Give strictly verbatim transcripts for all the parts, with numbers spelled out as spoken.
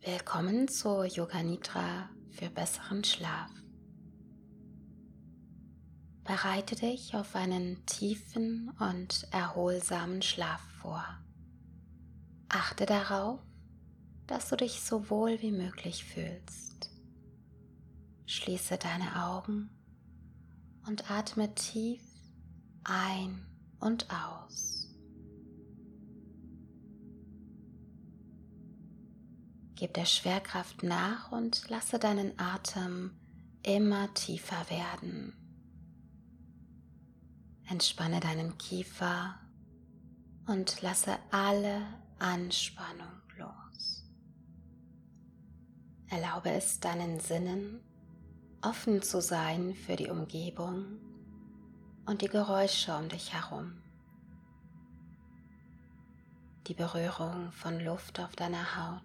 Willkommen zu Yoga Nidra für besseren Schlaf. Bereite dich auf einen tiefen und erholsamen Schlaf vor. Achte darauf, dass du dich so wohl wie möglich fühlst. Schließe deine Augen und atme tief ein und aus. Gib der Schwerkraft nach und lasse deinen Atem immer tiefer werden. Entspanne deinen Kiefer und lasse alle Anspannung los. Erlaube es deinen Sinnen, offen zu sein für die Umgebung und die Geräusche um dich herum. Die Berührung von Luft auf deiner Haut.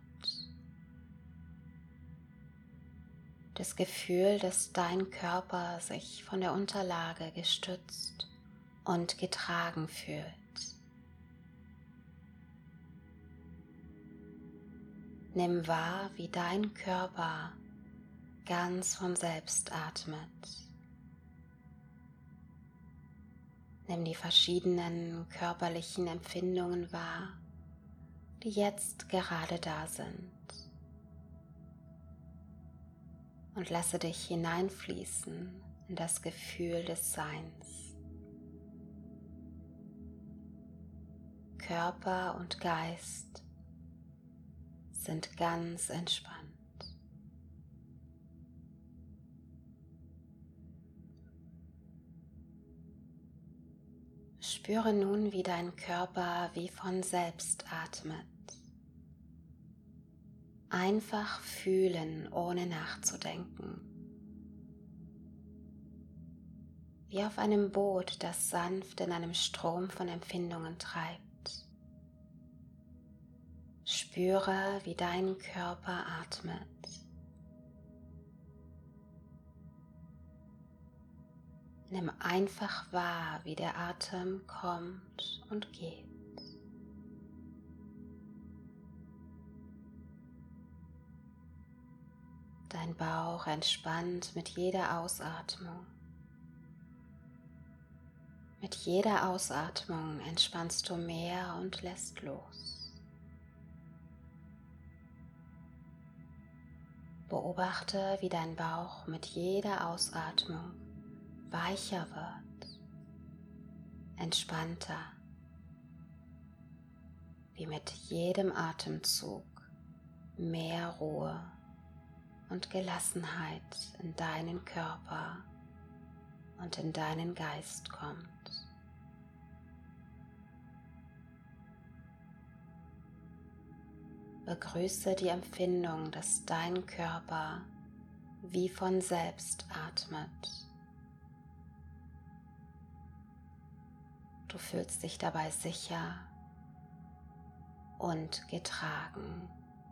Das Gefühl, dass dein Körper sich von der Unterlage gestützt und getragen fühlt. Nimm wahr, wie dein Körper ganz von selbst atmet. Nimm die verschiedenen körperlichen Empfindungen wahr, die jetzt gerade da sind. Und lasse dich hineinfließen in das Gefühl des Seins. Körper und Geist sind ganz entspannt. Spüre nun, wie dein Körper wie von selbst atmet. Einfach fühlen, ohne nachzudenken. Wie auf einem Boot, das sanft in einem Strom von Empfindungen treibt. Spüre, wie dein Körper atmet. Nimm einfach wahr, wie der Atem kommt und geht. Dein Bauch entspannt mit jeder Ausatmung. Mit jeder Ausatmung entspannst du mehr und lässt los. Beobachte, wie dein Bauch mit jeder Ausatmung weicher wird, entspannter, wie mit jedem Atemzug mehr Ruhe und Gelassenheit in deinen Körper und in deinen Geist kommt. Begrüße die Empfindung, dass dein Körper wie von selbst atmet. Du fühlst dich dabei sicher und getragen.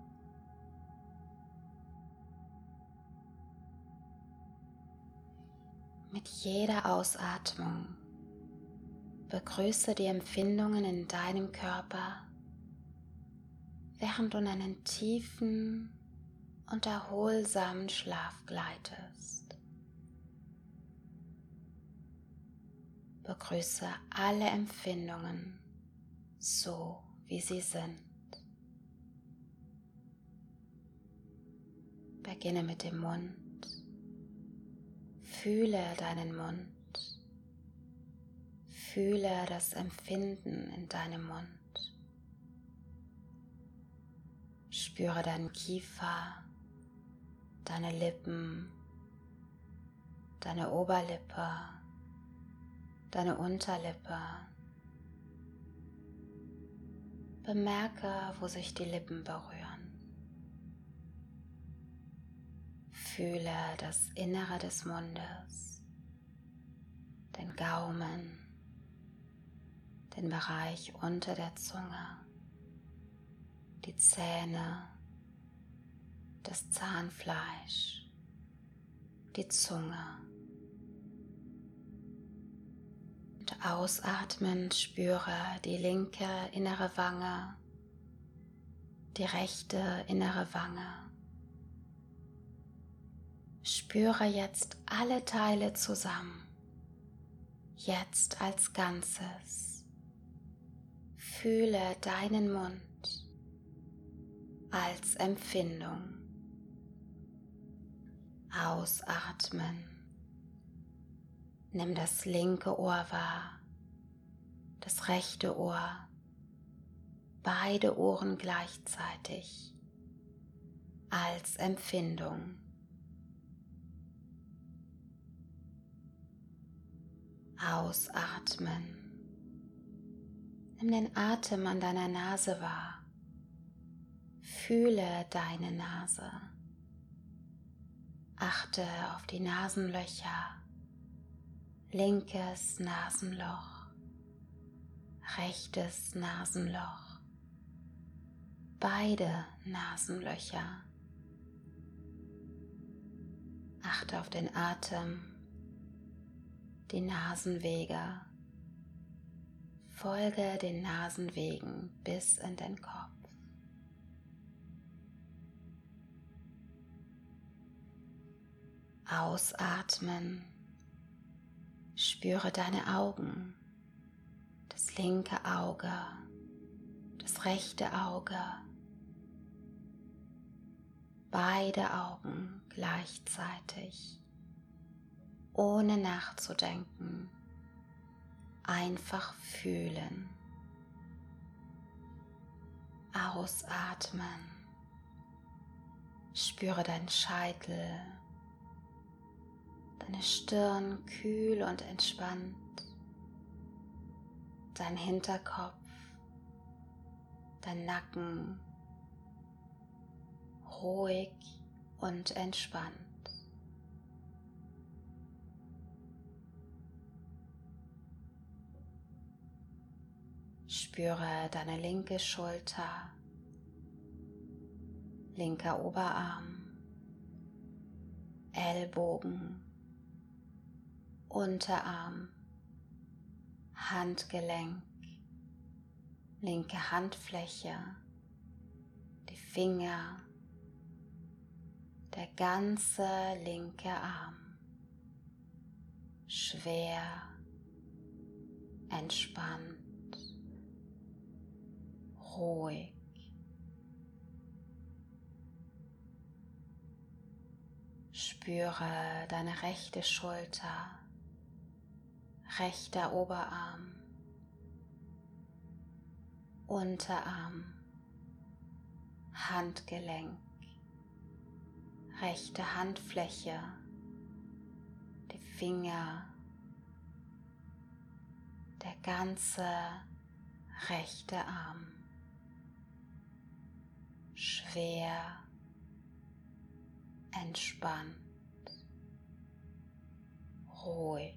Mit jeder Ausatmung begrüße die Empfindungen in deinem Körper, während du in einen tiefen und erholsamen Schlaf gleitest. Begrüße alle Empfindungen so, wie sie sind. Beginne mit dem Mund. Fühle deinen Mund. Fühle das Empfinden in deinem Mund. Spüre deinen Kiefer, deine Lippen, deine Oberlippe, deine Unterlippe. Bemerke, wo sich die Lippen berühren. Fühle das Innere des Mundes, den Gaumen, den Bereich unter der Zunge, die Zähne, das Zahnfleisch, die Zunge. Und ausatmend spüre die linke innere Wange, die rechte innere Wange. Spüre jetzt alle Teile zusammen, jetzt als Ganzes. Fühle deinen Mund als Empfindung. Ausatmen. Nimm das linke Ohr wahr, das rechte Ohr, beide Ohren gleichzeitig als Empfindung. Ausatmen. Nimm den Atem an deiner Nase wahr. Fühle deine Nase. Achte auf die Nasenlöcher. Linkes Nasenloch, rechtes Nasenloch, beide Nasenlöcher. Achte auf den Atem, die Nasenwege. Folge den Nasenwegen bis in den Kopf. Ausatmen. Spüre deine Augen, das linke Auge, das rechte Auge, beide Augen gleichzeitig, ohne nachzudenken, einfach fühlen. Ausatmen. Spüre deinen Scheitel, deine Stirn kühl und entspannt, dein Hinterkopf, dein Nacken ruhig und entspannt. Spüre deine linke Schulter, linker Oberarm, Ellbogen, Unterarm, Handgelenk, linke Handfläche, die Finger, der ganze linke Arm. Schwer, entspannt, ruhig. Spüre deine rechte Schulter, rechter Oberarm, Unterarm, Handgelenk, rechte Handfläche, die Finger, der ganze rechte Arm. Schwer, entspannt, ruhig.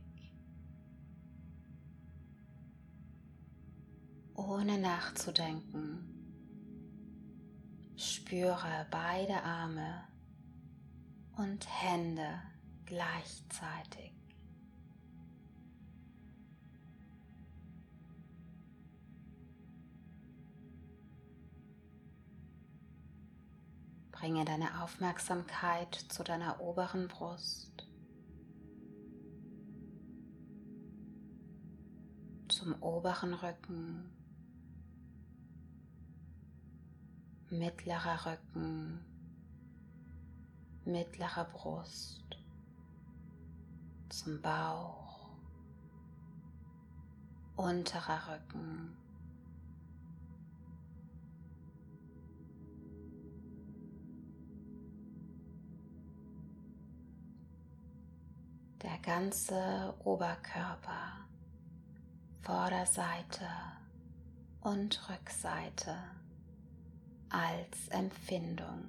Ohne nachzudenken, spüre beide Arme und Hände gleichzeitig. Bringe deine Aufmerksamkeit zu deiner oberen Brust, zum oberen Rücken, mittlerer Rücken, mittlere Brust, zum Bauch, unterer Rücken, der ganze Oberkörper, Vorderseite und Rückseite als Empfindung,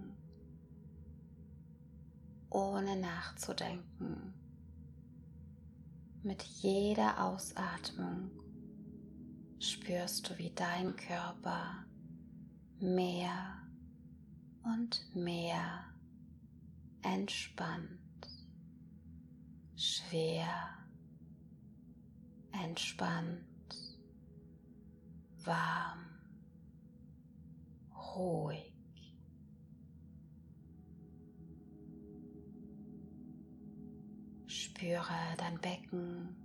ohne nachzudenken. Mit jeder Ausatmung spürst du, wie dein Körper mehr und mehr entspannt. Schwer, entspannt, warm, ruhig. Spüre dein Becken,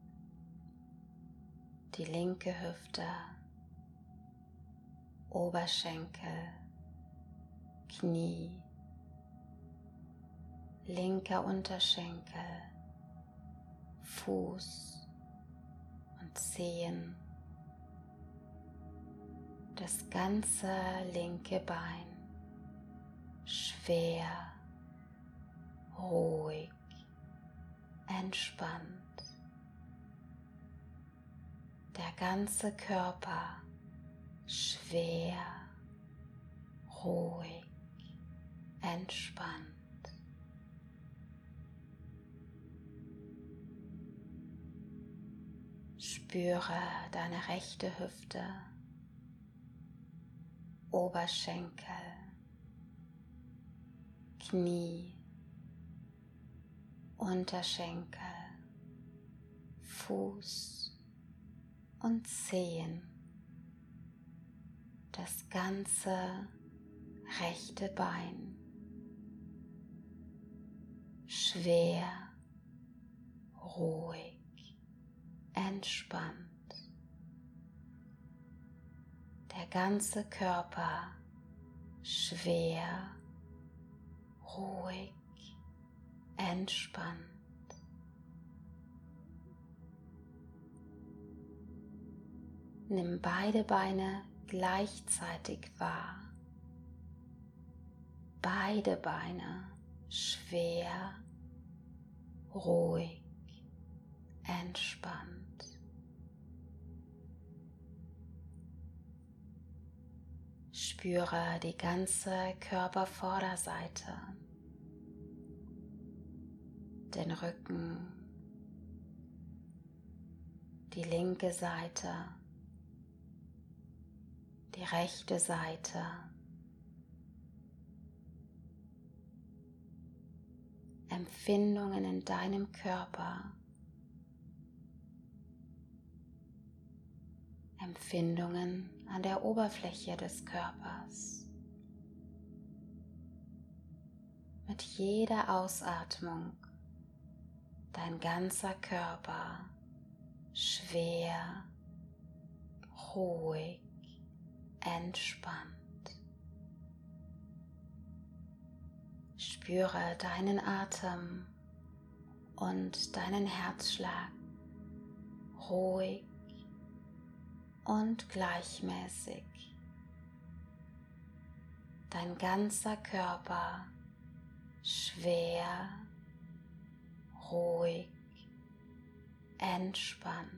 die linke Hüfte, Oberschenkel, Knie, linker Unterschenkel, Fuß und Zehen, das ganze linke Bein, schwer, ruhig, entspannt. Der ganze Körper schwer, ruhig, entspannt. Spüre deine rechte Hüfte, Oberschenkel, Knie, Unterschenkel, Fuß und Zehen, das ganze rechte Bein, schwer, ruhig, entspannt. Der ganze Körper schwer, ruhig, entspannt. Nimm beide Beine gleichzeitig wahr. Beide Beine schwer, ruhig, entspannt. Spüre die ganze Körpervorderseite, den Rücken, die linke Seite, die rechte Seite, Empfindungen in deinem Körper, Empfindungen an der Oberfläche des Körpers. Mit jeder Ausatmung dein ganzer Körper schwer, ruhig, entspannt. Spüre deinen Atem und deinen Herzschlag ruhig und gleichmäßig. Dein ganzer Körper schwer, ruhig, entspannt.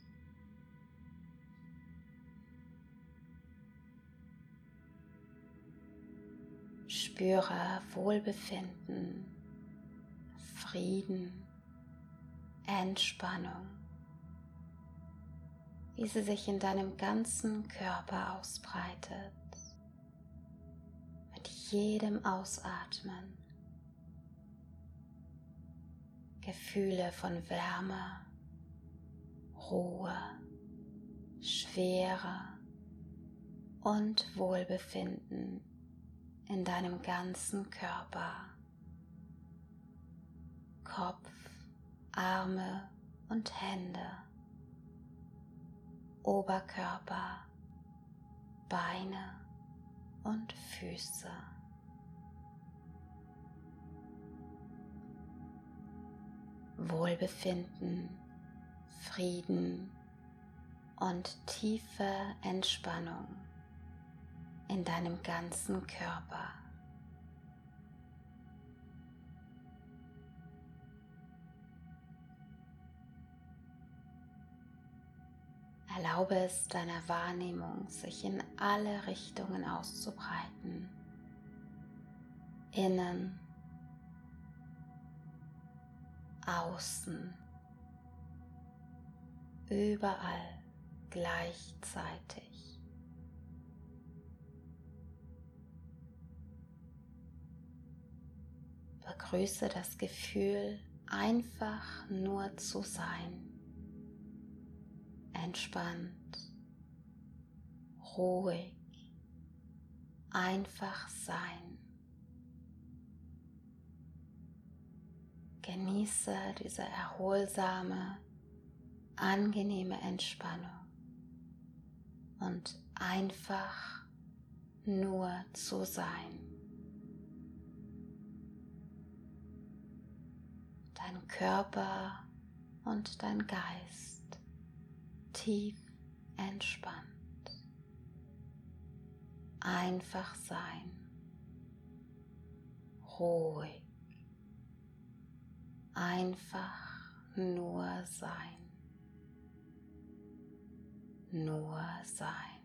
Spüre Wohlbefinden, Frieden, Entspannung, wie sie sich in deinem ganzen Körper ausbreitet. Mit jedem Ausatmen Gefühle von Wärme, Ruhe, Schwere und Wohlbefinden in deinem ganzen Körper. Kopf, Arme und Hände, Oberkörper, Beine und Füße. Wohlbefinden, Frieden und tiefe Entspannung in deinem ganzen Körper. Erlaube es deiner Wahrnehmung, sich in alle Richtungen auszubreiten. Innen, außen, überall gleichzeitig. Begrüße das Gefühl, einfach nur zu sein. Entspannt, ruhig, einfach sein. Genieße diese erholsame, angenehme Entspannung und einfach nur zu sein. Dein Körper und dein Geist tief entspannt. Einfach sein. Ruhig. Einfach nur sein. Nur sein.